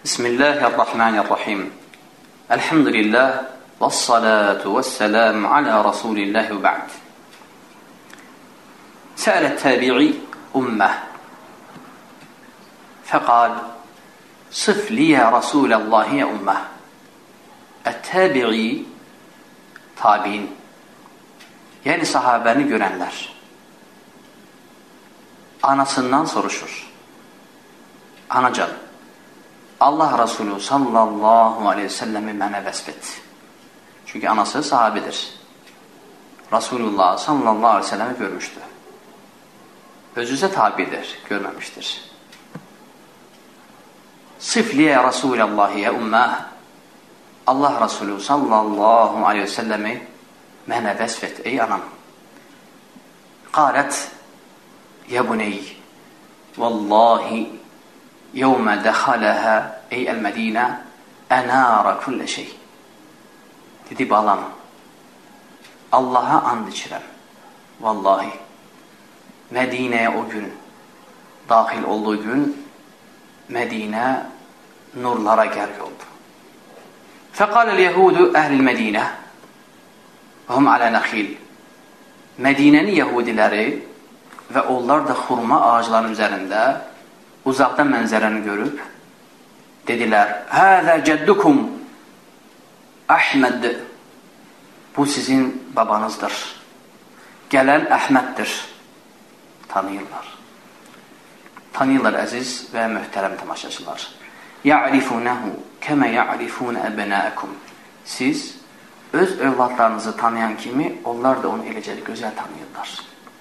Bismillahirrahmanirrahim. Elhamdülillah və s-salatu və s-salamu alə Rasulillah və ba'd. Sə'ələt təbi'i ummah fəqal sıf liyə Rasuləllahi ya ummah. Ət-təbi'i tabi'in, yəni sahabəni görənlər anasından soruşur. Anacan, Allah Resulü sallallahu aleyhi ve sellem'i mənə vəsf et. Çünki anası sahabidir. Resulullah sallallahu aleyhi ve sellem'i görmüşdü. Özüsə tabidir, görməmişdir. Sıfliyə Resuləllahi ya ummah. Allah Resulü sallallahu aleyhi ve sellem'i mənə vəsf et, ey anam. Qalət, ya buney, vallahi yevmə dəxaləhə ey əl-Mədinə ənara kullə şey. Dedi, balam, Allaha and içirəm, vallahi Mədinəyə o gün daxil olduğu gün Mədinə nurlara qərq oldu. Fəqaləl yəhudu əhl-i Mədinə və hum alə nəxil. Mədinənin yəhudiləri və onlar da xurma ağacların üzərində uzaqdan mənzərəni görüb dedilər, həzə cəddukum Əhməd, bu sizin babanızdır, gələn Əhməddir. Tanıyırlar əziz və möhtərəm tamaşaçılar. Ya'rifunəhu kəmə ya'rifunə əbnəəkum. Siz öz övladlarınızı tanıyan kimi onlar da onu eləcə gözəl tanıyırlar.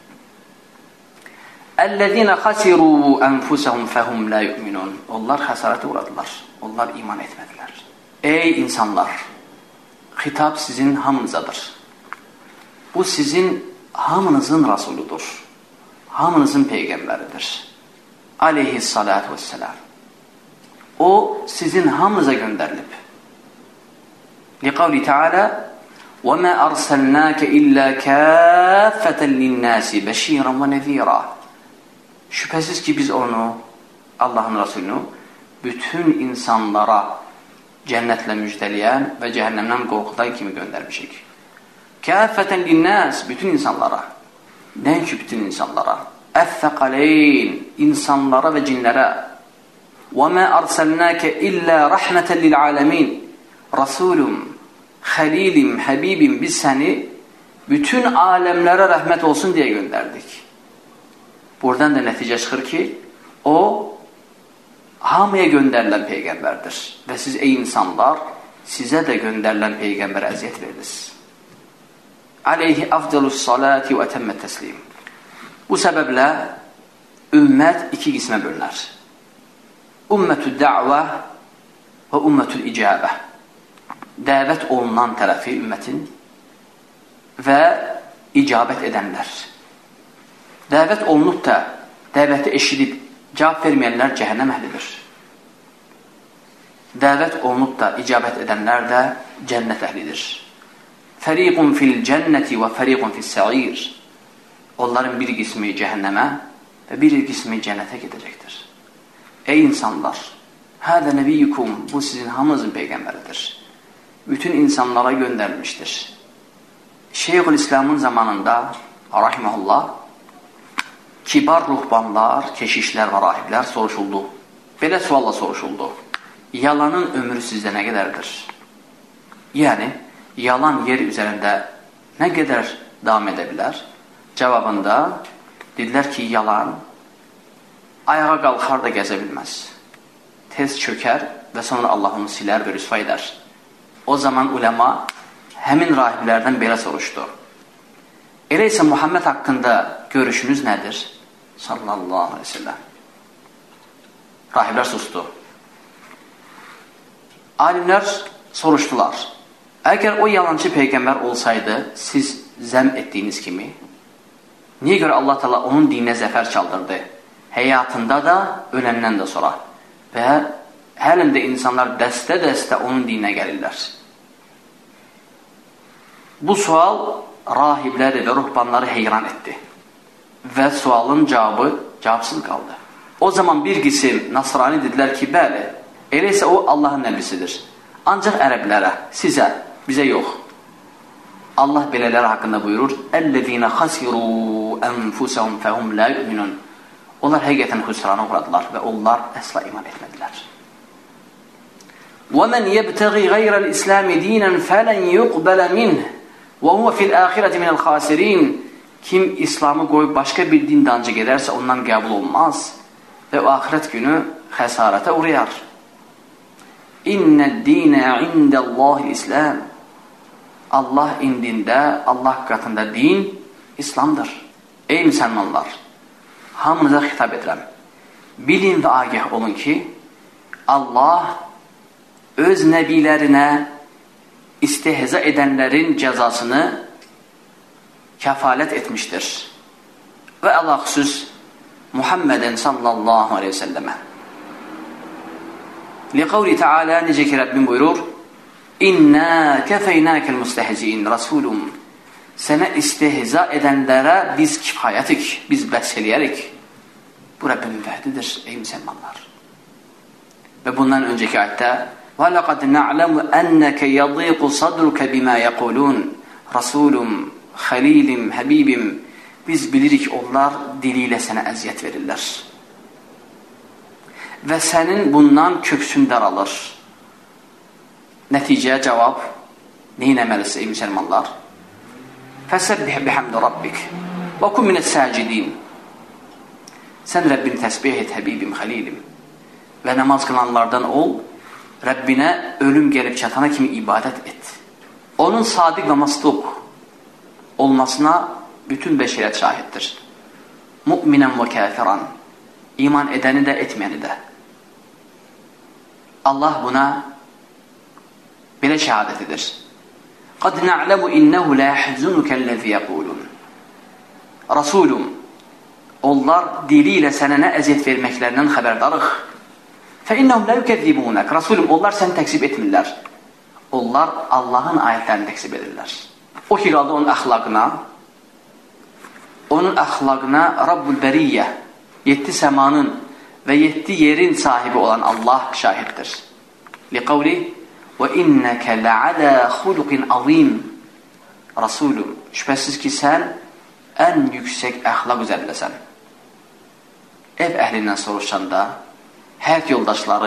Əl-ləzīnə xəsirū ənfusəhum fəhum lə yu'minun. Onlar xəsarətə uğradılar. Onlar iman etmədilər. Ey insanlar! Xitab sizin hamınızadır. Bu sizin hamınızın Rasuludur. Hamınızın Peyğəmbəridir. Aleyhissalatu vesselam. O sizin hamınıza göndərilib. Liqavli Teala وَمَا أَرْسَلْنَاكَ إِلَّا كَافَّةً لِلنَّاسِ بَشِيرًا وَنَذِيرًا. Şübhəsiz ki biz onu, Allahın Resulünü bütün insanlara cənnətlə müjdələyən və cəhənnəmdən qorxudan kimi göndərmişik. Kəffətən linnəs, bütün insanlara. Nəinki bütün insanlara? Əth-thəqaleyn, insanlara və cinlərə. وَمَا أَرْسَلْنَاكَ إِلَّا رَحْمَةً لِلْعَالَمِينَ. Rasulum, Xəlilim, Həbibim, biz səni bütün aləmlərə rəhmət olsun deyə göndərdik. Buradan da nəticə çıxır ki, o hamıya göndərilən Peyğəmbərdir. Və siz ey insanlar, sizə də göndərilən Peyğəmbərə əziyyət verirsiniz. Aleyhi afdalus salati və təmmət təslim. Bu səbəblə ümmət iki qismə bölünər. Ümmətü dəvə və ümmətül icabə. Dəvət olunan tərəfi ümmətin və icabət edənlər. Dəvət olunub da, dəvəti eşidib, cavab verməyənlər cəhənnəm əhlidir. Dəvət olunub da, icabət edənlər də cənnət əhlidir. Fəriqun fil cənnəti və fəriqun fil səir. Onların bir qismi cəhənnəmə və bir qismi cənnətə gedəcəkdir. Ey insanlar, hədə nəbiyyukum, bu sizin hamınızın Peyğəmbəridir. Bütün insanlara göndərilmişdir. Şeyxülislamın zamanında, rahiməhullah, kibar ruhbanlar, keşişlər və rahiblər soruşuldu. Belə sualla soruşuldu. Yalanın ömrü sizdə nə qədərdir? Yəni, yalan yer üzərində nə qədər davam edə bilər? Cavabında dedilər ki, yalan ayağa qalxar da gəzə bilməz. Tez çökər və sonra Allah onu silər və rüsva edər. O zaman uləma həmin rahiblərdən belə soruşdu. Elə isə Muhammed haqqında görüşünüz nədir? Sallallahu aleyhi ve sellem. Rahiblər sustu. Alimlər soruşdular. Əgər o yalancı Peyğəmbər olsaydı, siz zəm etdiyiniz kimi, niyə görə Allah Teala onun dininə zəfər çaldırdı? Həyatında da, öləndən də sonra. Və həlində insanlar dəstə-dəstə onun dininə gəlirlər. Bu sual rahibləri və ruhbanları heyran etdi. Və sualın cavabı cavabsız qaldı. O zaman bir qisim Nasrani dedilər ki, bəli, Elə isə o Allahın nəbisidir. Ancaq ərəblərə, sizə, bizə yox. Allah belələri haqqında buyurur: "Ellezina khasiru anfusahum fehum la yu'minun." Onlar həqiqətən xüsrana uğradılar və onlar əsla iman etmədilər. وَمَنْ يَبْتَغِي غَيْرَ الْإِسْلَامِ دِينًا فَلَنْ يُقْبَلَ مِنْهِ وَهُوَ فِي الْآخِرَةِ مِنَ الْخَاسِرِينَ. Kim İslamı qoyub başqa bir din dancı gedərsə ondan qəbul olmaz və o axirət günü xəsarətə uğrayar. İnnəd-dinə indəllahi-l-İslam. Allah indində, Allah qatında din İslamdır. Ey müsəlmanlar, hamınıza xitab edirəm. Bilin və agah olun ki, Allah öz nəbilərinə istehza edənlərin cəzasını kəfalət etmişdir. Və ələxüsus Muhammeden sallallahu aleyhi ve sellemə. Liqavli Teala necə ki Rabbim buyurur: İnna kəfeynəkəl müstəhziin Rasulum. Sənə istehza edənlərə biz kifayətik, biz bəs eləyərik. Bu Rabbimin vədidir, ey müsəlmanlar. Və bundan öncəki ayətdə وَلَقَدْ نَعْلَمُ أَنَّكَ يَضِيقُ صَدْرُكَ بِمَا يَقُولُونَ Rasulum, Xəlilim, Həbibim, biz bilirik onlar dili ilə sənə əziyyət verirlər. Və sənin bundan köksün daralır. Nəticəyə cavab, neyin əməlisə ey müsəlmanlar? Fəsəbbih bihamdi Rabbik və kun minəs-səcidin. Sən Rəbbini təsbih et, Həbibim, Xəlilim. Və namaz qılanlardan ol, Rəbbinə ölüm gəlib çatana kimi ibadət et. Onun sadiq və masduq olmasına bütün bəşəriyyət şahiddir. Mu'minən və kafiran. İman edəni də, etməyəni də. Allah buna belə şəhadət edir. Qad na'lamu innehu la yahzunukellazi yaqulun. Rasulum, onlar dili ilə sənə nə əziyyət verməklərindən xəbərdarıq. فَإِنَّهُمْ لَا يُكَذِّبُونَكَ Rasulum, onlar səni təksib etmirlər. Onlar Allahın ayətlərini təksib edirlər. O ki, qaldı onun əxlaqına Rabbul Bəriyyə, 7 səmanın və 7 yerin sahibi olan Allah şahiddir. Liqavli وَإِنَّكَ لَعَلَى خُلُقٍ عَظِيمٍ Rasulum, şübhəsiz ki, sən ən yüksək əxlaq üzərindəsən. Ev əhlindən soruşanda həyat yoldaşları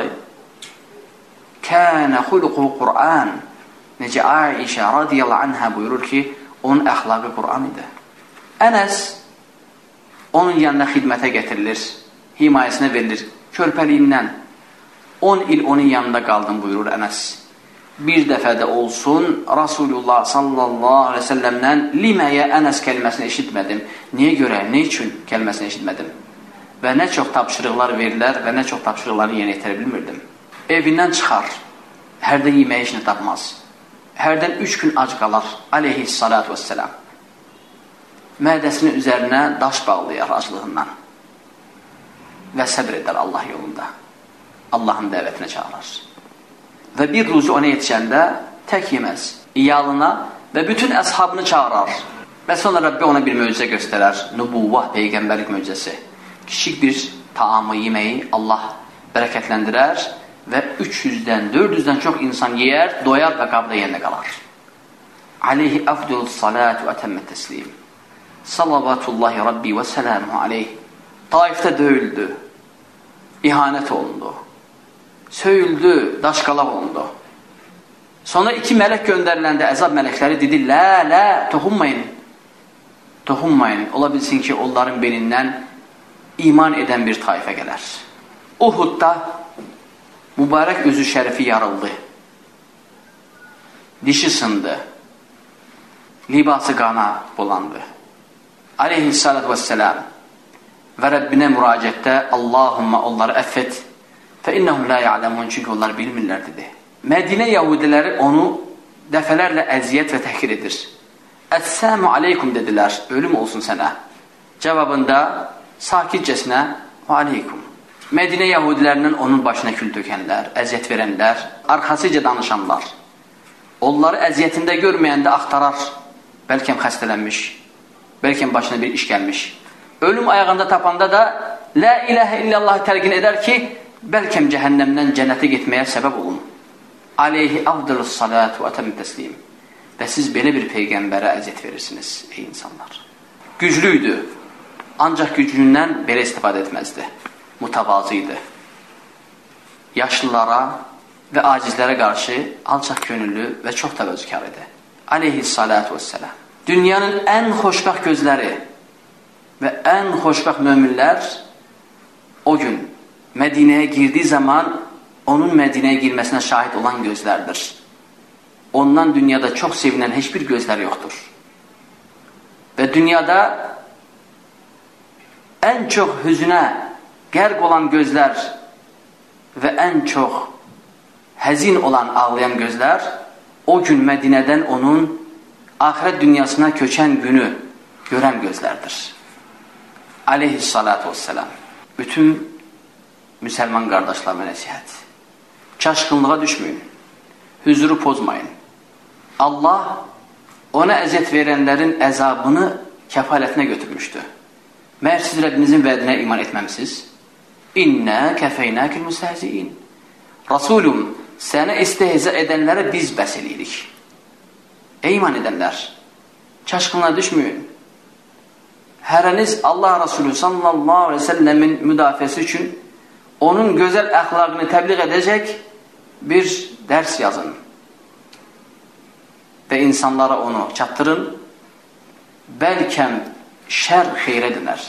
kənə xuluquhu Qur'an. Necə Aişə radiyallahu anhə buyurur ki, onun əxlaqı Qur'an idi. Ənəs onun yanına xidmətə gətirilir, himayəsinə verilir, körpəliyindən 10 il onun yanında qaldım buyurur Ənəs. Bir dəfə də olsun Rasulullah sallallahu aleyhi ve sellemdən liməyə Ənəs kəlməsini eşitmədim. Niyə görə, nə üçün kəlməsini eşitmədim? Və nə çox tapşırıqlar verirlər və nə çox tapşırıqları yenə yetirə bilmirdim. Evindən çıxar, hərdən yeməyə işini tapmaz. Hərdən 3 gün ac qalar, aleyhissalatu vesselam. Mədəsinin üzərinə daş bağlayar aclığından və səbr edər Allah yolunda. Allahın dəvətinə çağırar. Və bir ruzu ona yetişəndə tək yeməz, iyalına və bütün əshabını çağırar. Və sonra Rabbi ona bir möcüzə göstərər, nübuvvah, peyğəmbərlik möcüzəsi. Kiçik bir taamı, yeməyi Allah bərəkətləndirər və 300-dən, 400-dən çox insan yeyər, doyar və qabda yerində qalar. Aleyhi afdul salatu və təmmət təslim. Salavatullahi Rabbi və sələmuhu aleyh. Taifdə döyüldü, ihanət olundu, söyüldü, daşqalaq olundu. Sonra 2 mələk göndəriləndə əzab mələkləri dedi, lə, toxunmayın. Toxunmayın, ola bilsin ki, onların belindən iman edən bir taifə gələr. Uhudda mübarək özü şərifi yarıldı. Dişi sındı. Libası qana bulandı. Aleyhissalatu vesselam və Rəbbinə müraciətdə Allahumma onları əffət fəinnəhum la ya'lamun çünki onlar bilmirlər dedi. Mədinə yahudiləri onu dəfələrlə əziyyət və təhqir edir. Əssəmu aleykum dedilər, ölüm olsun sənə. Cavabında sakitcəsinə və aleykum. Mədinə yahudilərindən onun başına kül tökənlər, əziyyət verənlər, arxasıca danışanlar. Onları əziyyətində görməyəndə axtarar, bəlkəm xəstələnmiş, bəlkəm başına bir iş gəlmiş. Ölüm ayağında tapanda da la ilahə illallah təlqin edər ki, bəlkə cəhənnəmdən cənnətə getməyə səbəb olun. Aleyhi afdalus salatu və təmmü təslim. Və siz belə bir peyğəmbərə əziyyət verirsiniz, ey insanlar. Güclü idi, ancaq güclündən belə istifadə etməzdi. Mütəvazı idi. Yaşlılara və acizlərə qarşı alçaq könüllü və çox təvəzzükar idi. Aleyhissalatu vesselam. Dünyanın ən xoşbəxt gözləri və ən xoşbəxt möminlər o gün Mədinəyə girdiyi zaman onun Mədinəyə girməsinə şahid olan gözlərdir. Ondan dünyada çox sevinən heç bir gözlər yoxdur. Və dünyada ən çox hüznə qərq olan gözlər və ən çox həzin olan ağlayan gözlər o gün Mədinədən onun axirət dünyasına köçən günü görən gözlərdir. Aleyhissalatu vesselam. Bütün müsəlman qardaşlarıma nəsihət. Çaşqınlığa düşməyin. Hüzuru pozmayın. Allah ona əziyyət verənlərin əzabını kəfalətinə götürmüşdü. Məyər siz Rəbbinizin vədinə iman etməmisiz? İnnə kəfəynəkil müstəhziin. Rasulum, sənə istehza edənlərə biz bəs eləyirik. Ey iman edənlər, çaşqınlığa düşməyin. Hərəniz Allah Rasulü sallallahu aleyhi ve sellemin müdafiəsi üçün onun gözəl əxlaqını təbliğ edəcək bir dərs yazın və insanlara onu çatdırın. Bəlkəm şər xeyrə dönər.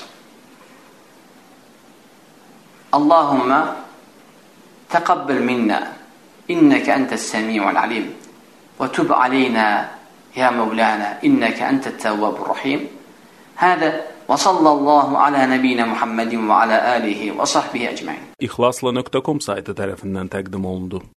Allahümmə təqabbel minnə innəkə əntəs-səmi'ul alim və tub aleynə ya Mevlana innəkə entət-təvvabur rahim. Hədə və sallallahu alə nəbiyinə Muhammedin və alə alihi və sahbihi əcməin. İxlasla.com saytı tərəfindən təqdim olundu.